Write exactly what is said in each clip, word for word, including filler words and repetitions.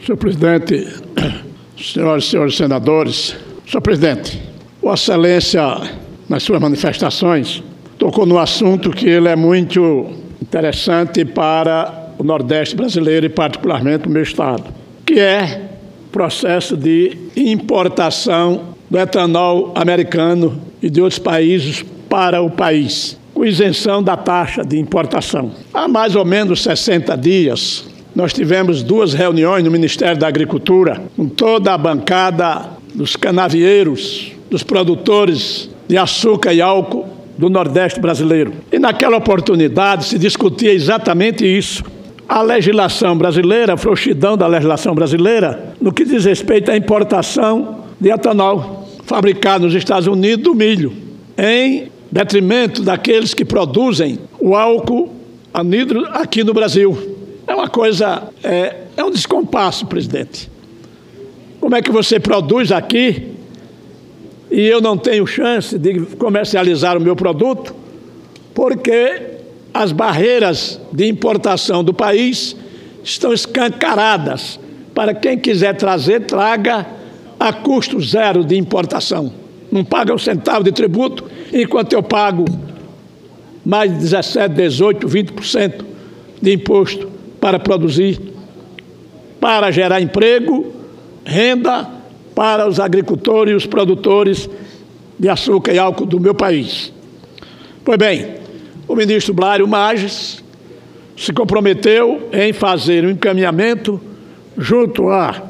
Senhor presidente, senhoras e senhores senadores, senhor presidente, Vossa Excelência, nas suas manifestações, tocou no assunto que ele é muito interessante para o Nordeste brasileiro e particularmente o meu estado, que é o processo de importação do etanol americano e de outros países para o país, com isenção da taxa de importação. Há mais ou menos sessenta dias, nós tivemos duas reuniões no Ministério da Agricultura, com toda a bancada dos canavieiros, dos produtores de açúcar e álcool do Nordeste brasileiro. E naquela oportunidade se discutia exatamente isso. A legislação brasileira, a frouxidão da legislação brasileira, no que diz respeito à importação de etanol fabricado nos Estados Unidos do milho, em detrimento daqueles que produzem o álcool anidro aqui no Brasil. É uma coisa, é, é um descompasso, presidente. Como é que você produz aqui e eu não tenho chance de comercializar o meu produto porque as barreiras de importação do país estão escancaradas para quem quiser trazer, traga a custo zero de importação. Não paga um centavo de tributo, enquanto eu pago mais de dezessete, dezoito, vinte por cento de imposto para produzir, para gerar emprego, renda para os agricultores e os produtores de açúcar e álcool do meu país. Pois bem, o ministro Blário Magres se comprometeu em fazer um encaminhamento junto à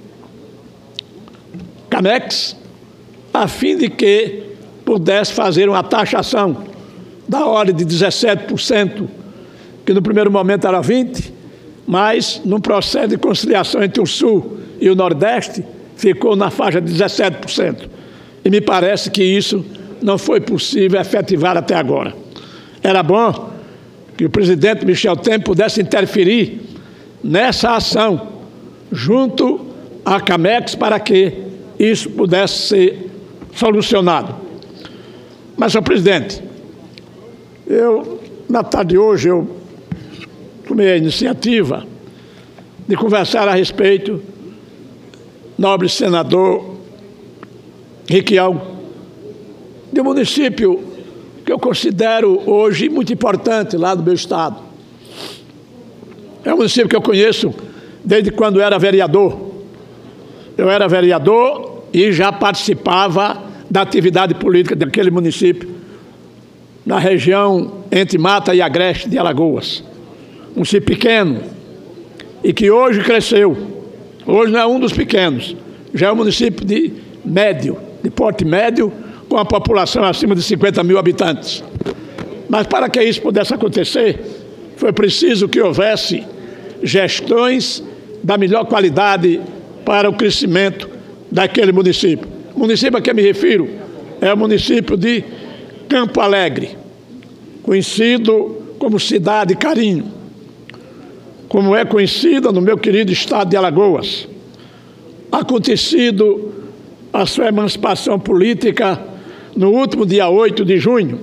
Camex, a fim de que pudesse fazer uma taxação da ordem de dezessete por cento, que no primeiro momento era vinte por cento, mas no processo de conciliação entre o Sul e o Nordeste ficou na faixa de dezessete por cento. E me parece que isso não foi possível efetivar até agora. Era bom que o presidente Michel Temer pudesse interferir nessa ação junto à Camex para que isso pudesse ser solucionado. Mas, senhor presidente, eu, na tarde de hoje, eu tomei a iniciativa de conversar a respeito, nobre senador Requião, de um município que eu considero hoje muito importante lá do meu estado. É um município que eu conheço desde quando era vereador. Eu era vereador e já participava da atividade política daquele município, na região entre Mata e Agreste de Alagoas. Um município pequeno e que hoje cresceu. Hoje não é um dos pequenos, já é um município de médio, de porte médio, com a população acima de cinquenta mil habitantes. Mas para que isso pudesse acontecer, foi preciso que houvesse gestões da melhor qualidade para o crescimento daquele município. O município a que eu me refiro é o município de Campo Alegre, conhecido como Cidade Carinho, como é conhecida no meu querido estado de Alagoas. Acontecido a sua emancipação política no último dia oito de junho,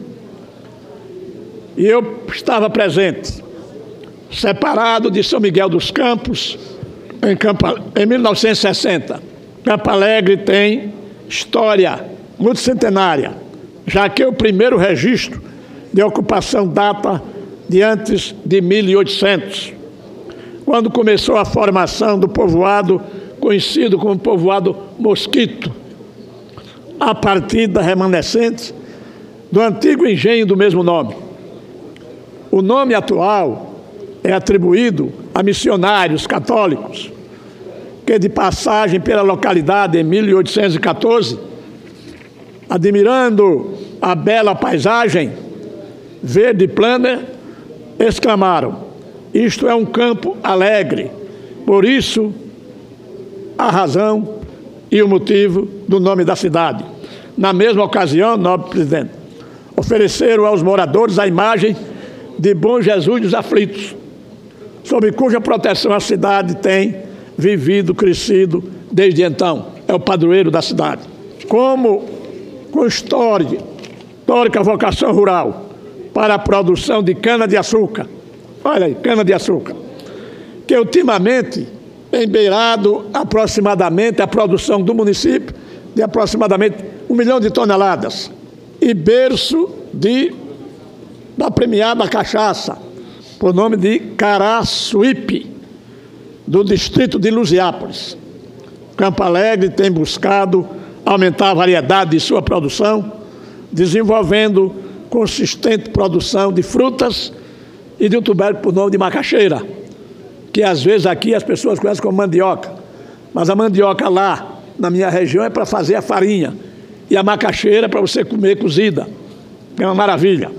e eu estava presente, separado de São Miguel dos Campos, em, Campo, em mil novecentos e sessenta. Campo Alegre tem história multicentenária, já que o primeiro registro de ocupação data de antes de mil e oitocentos, quando começou a formação do povoado conhecido como povoado Mosquito, a partir das remanescentes do antigo engenho do mesmo nome. O nome atual é atribuído a missionários católicos que, de passagem pela localidade em mil oitocentos e quatorze, admirando a bela paisagem verde e plana, exclamaram: isto é um campo alegre. Por isso, a razão e o motivo do nome da cidade. Na mesma ocasião, nobre presidente, ofereceram aos moradores a imagem de Bom Jesus dos Aflitos, sob cuja proteção a cidade tem vivido, crescido desde então. É o padroeiro da cidade. Como com história, histórica vocação rural para a produção de cana-de-açúcar, olha aí, cana-de-açúcar, que ultimamente tem beirado aproximadamente a produção do município de aproximadamente um milhão de toneladas. E berço de, da premiada cachaça, por nome de Caraçuípe, do distrito de Lusiápolis. Campo Alegre tem buscado aumentar a variedade de sua produção, desenvolvendo consistente produção de frutas e de um tubérculo por nome de macaxeira, que às vezes aqui as pessoas conhecem como mandioca, mas a mandioca lá na minha região é para fazer a farinha e a macaxeira é para você comer cozida, é uma maravilha.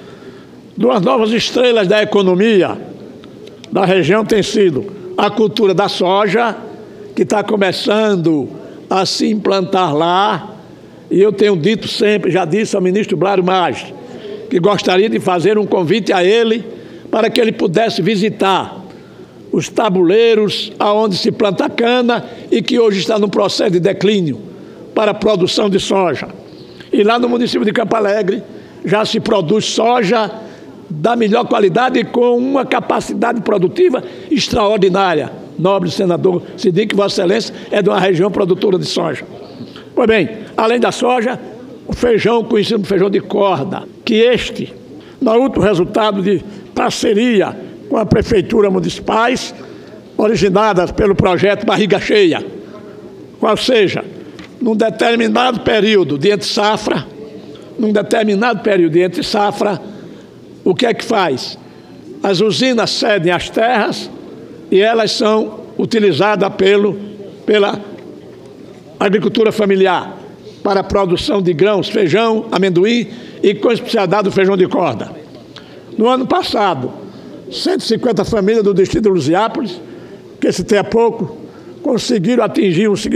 Duas novas estrelas da economia da região têm sido a cultura da soja, que está começando a se implantar lá, e eu tenho dito sempre, já disse ao ministro Blário Maggi, que gostaria de fazer um convite a ele para que ele pudesse visitar os tabuleiros aonde se planta cana e que hoje está no processo de declínio para a produção de soja. E lá no município de Campo Alegre já se produz soja da melhor qualidade e com uma capacidade produtiva extraordinária. Nobre senador Cidinho, que Vossa Excelência é de uma região produtora de soja. Pois bem, além da soja, o feijão, conhecido como feijão de corda, que este, no último resultado de parceria com a Prefeitura Municipais, originadas pelo projeto Barriga Cheia, qual seja, num determinado período de entre safra, num determinado período de entre safra, o que é que faz? As usinas cedem as terras e elas são utilizadas pelo, pela agricultura familiar para a produção de grãos, feijão, amendoim e com especialidade do feijão de corda. No ano passado, cento e cinquenta famílias do distrito de Lusiápolis, que se tem há pouco, conseguiram atingir uma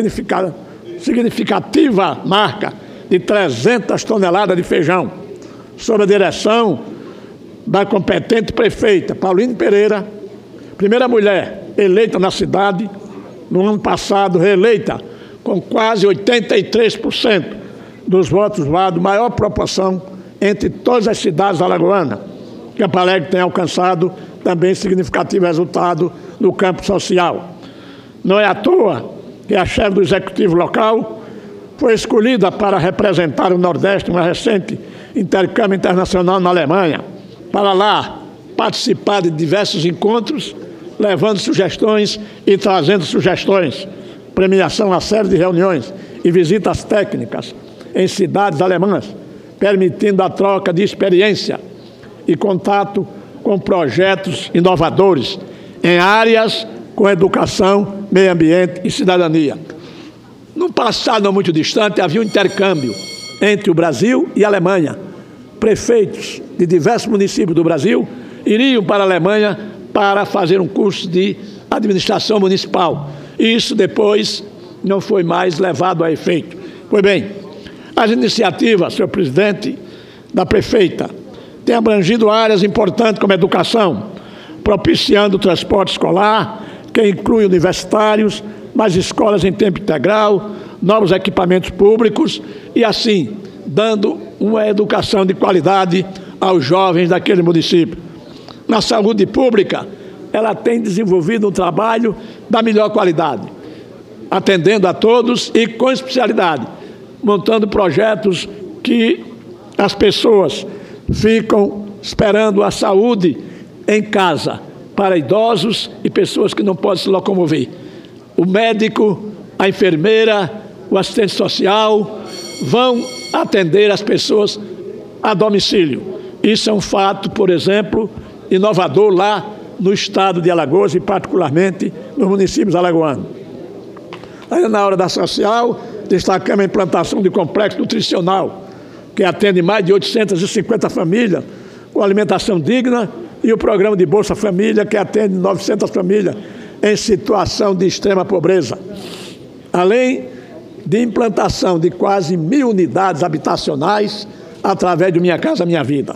significativa marca de trezentas toneladas de feijão, sob a direção da competente prefeita Pauline Pereira, primeira mulher eleita na cidade, no ano passado reeleita com quase oitenta e três por cento dos votos válidos, maior proporção entre todas as cidades alagoanas. Campo Alegre tem alcançado também significativo resultado no campo social. Não é à toa que a chefe do executivo local foi escolhida para representar o Nordeste em uma recente intercâmbio internacional na Alemanha, para lá participar de diversos encontros, levando sugestões e trazendo sugestões, premiação a série de reuniões e visitas técnicas em cidades alemãs, permitindo a troca de experiência e contato com projetos inovadores em áreas com educação, meio ambiente e cidadania. No passado não muito distante, havia um intercâmbio entre o Brasil e a Alemanha. Prefeitos de diversos municípios do Brasil iriam para a Alemanha para fazer um curso de administração municipal. E isso depois não foi mais levado a efeito. Pois bem, as iniciativas, senhor presidente, da prefeita, têm abrangido áreas importantes como educação, propiciando o transporte escolar, que inclui universitários, mais escolas em tempo integral, novos equipamentos públicos e, assim, dando uma educação de qualidade aos jovens daquele município. Na saúde pública, ela tem desenvolvido um trabalho da melhor qualidade, atendendo a todos e com especialidade, montando projetos que as pessoas ficam esperando a saúde em casa, para idosos e pessoas que não podem se locomover. O médico, a enfermeira, o assistente social vão atender as pessoas a domicílio. Isso é um fato, por exemplo, inovador lá no estado de Alagoas e particularmente nos municípios alagoanos. Ainda na hora da social, destacamos a implantação de complexo nutricional, que atende mais de oitocentas e cinquenta famílias com alimentação digna, e o programa de Bolsa Família, que atende novecentas famílias em situação de extrema pobreza. Além de implantação de quase mil unidades habitacionais através do Minha Casa Minha Vida.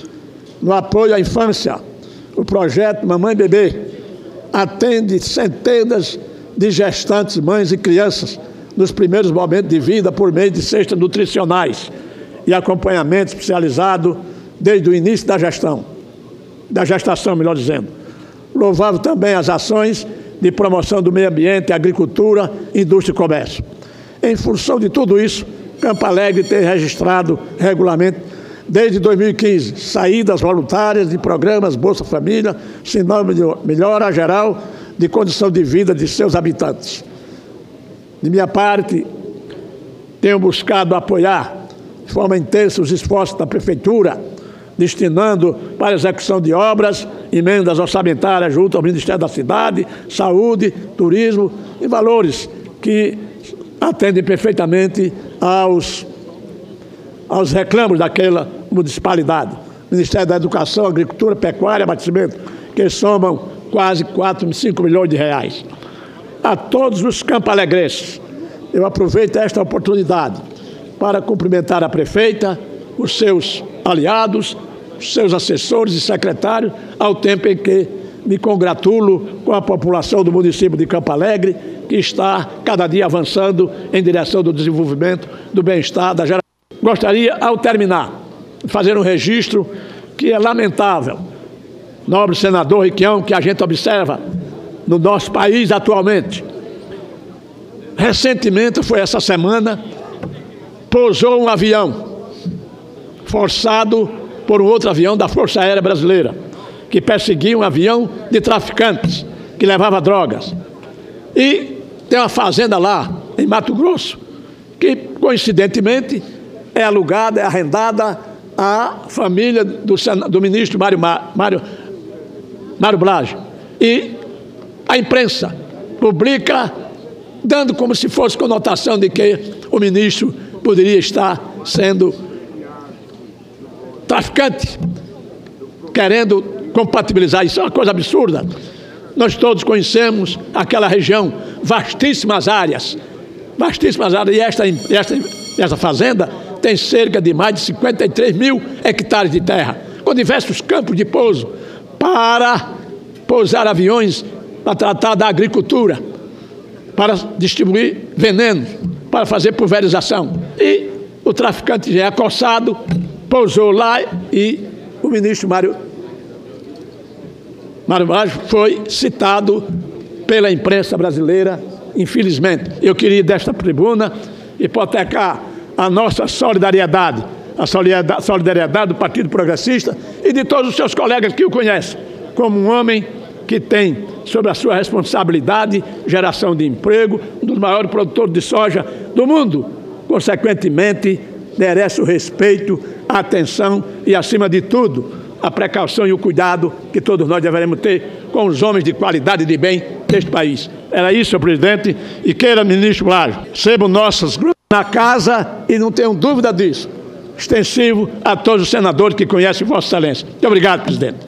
No apoio à infância, o projeto Mamãe Bebê atende centenas de gestantes, mães e crianças nos primeiros momentos de vida por meio de cestas nutricionais e acompanhamento especializado desde o início da gestão, da gestação, melhor dizendo. Louvável também as ações de promoção do meio ambiente, agricultura, indústria e comércio. Em função de tudo isso, Campo Alegre tem registrado regularmente, desde dois mil e quinze, saídas voluntárias de programas Bolsa Família, sinônimo de melhora geral de condição de vida de seus habitantes. De minha parte, tenho buscado apoiar de forma intensa os esforços da Prefeitura, destinando para a execução de obras, emendas orçamentárias junto ao Ministério da Cidade, Saúde, Turismo e valores que atendem perfeitamente aos, aos reclamos daquela municipalidade. Ministério da Educação, Agricultura, Pecuária e Abastecimento, que somam quase quatro, cinco milhões de reais. A todos os campo-alegrenses, eu aproveito esta oportunidade para cumprimentar a prefeita, os seus aliados, os seus assessores e secretários, ao tempo em que me congratulo com a população do município de Campo Alegre, que está cada dia avançando em direção do desenvolvimento, do bem-estar, da geração. Gostaria, ao terminar, de fazer um registro que é lamentável, nobre senador Requião, que a gente observa no nosso país atualmente. Recentemente, foi essa semana, pousou um avião forçado por um outro avião da Força Aérea Brasileira, que perseguia um avião de traficantes, que levava drogas. E tem uma fazenda lá, em Mato Grosso, que, coincidentemente, é alugada, é arrendada à família do, do ministro Mário, Mário, Mário Blage. E a imprensa publica, dando como se fosse conotação de que o ministro poderia estar sendo traficante, querendo compatibilizar. Isso é uma coisa absurda. Nós todos conhecemos aquela região, vastíssimas áreas, vastíssimas áreas, e esta, esta, esta fazenda tem cerca de mais de cinquenta e três mil hectares de terra, com diversos campos de pouso, para pousar aviões, para tratar da agricultura, para distribuir veneno, para fazer pulverização. E o traficante já é acossado, pousou lá e o ministro Mário, Mário Blage foi citado pela imprensa brasileira, infelizmente. Eu queria, desta tribuna, hipotecar a nossa solidariedade, a solidariedade do Partido Progressista e de todos os seus colegas que o conhecem, como um homem que tem sobre a sua responsabilidade geração de emprego, um dos maiores produtores de soja do mundo. Consequentemente, merece o respeito, a atenção e, acima de tudo, a precaução e o cuidado que todos nós deveremos ter com os homens de qualidade e de bem deste país. Era isso, senhor presidente, e queira, ministro Blage, recebam nossas na casa e não tenham dúvida disso. Extensivo a todos os senadores que conhecem Vossa Excelência. Muito obrigado, presidente.